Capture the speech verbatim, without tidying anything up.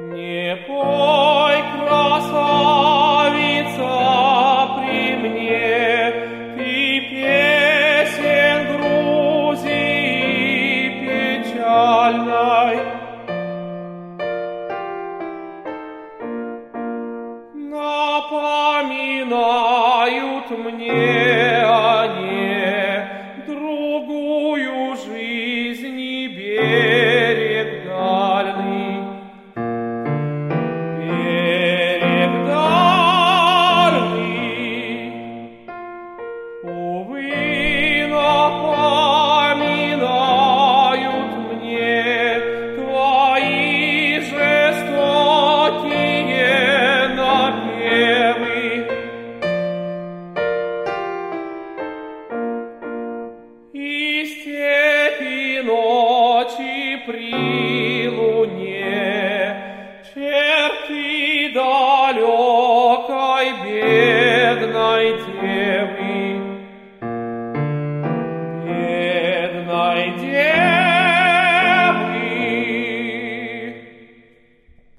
Не пой, красавица, при мне, ты песен Грузии печальной. Напоминают мне они другую жизнь и берег дальний. Берег дальний, увы, напоминают мне твои жестокие напевы. И степи ночи при луне, черты далекой берег.